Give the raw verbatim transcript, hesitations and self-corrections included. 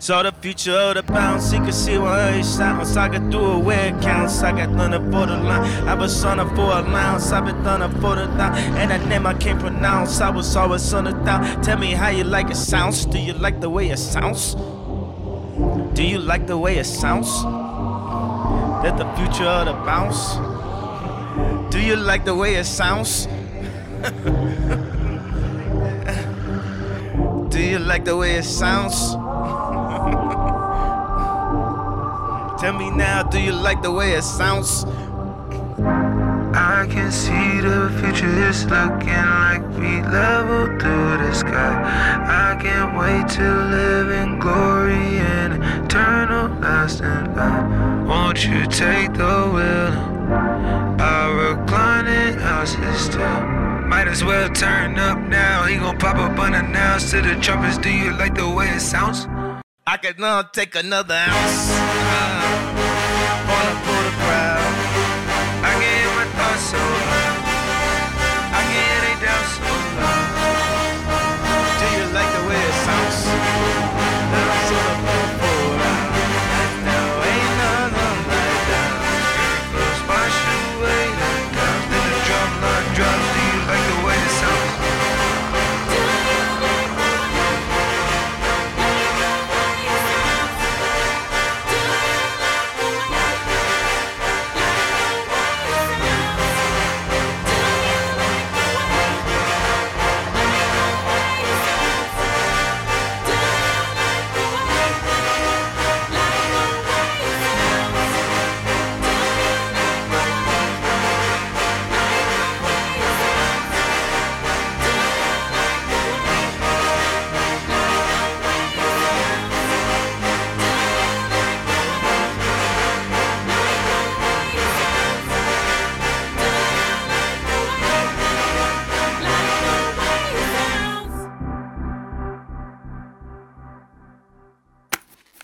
Saw the future of the bounce, you can see what it sounds. I can do it where it counts. I got thunder for the line. I was on it for a lounge. I been thunder for the down. And that name I can't pronounce. I was always on the down. Tell me how you like it sounds. Do you like the way it sounds? Do you like the way it sounds? That the future of the bounce. Do you like the way it sounds? Do you like the way it sounds? Tell me now, do you like the way it sounds? I can see the future is looking like we level through the sky. I can't wait to live in glory and eternal lasting life. Won't you take the wheel? I'll recline it, house is still. Might as well turn up now. He gon' pop up unannounced to the trumpets. Do you like the way it sounds? I can now take another ounce. Uh, wanna pull the crowd. I can hear my thoughts so loud.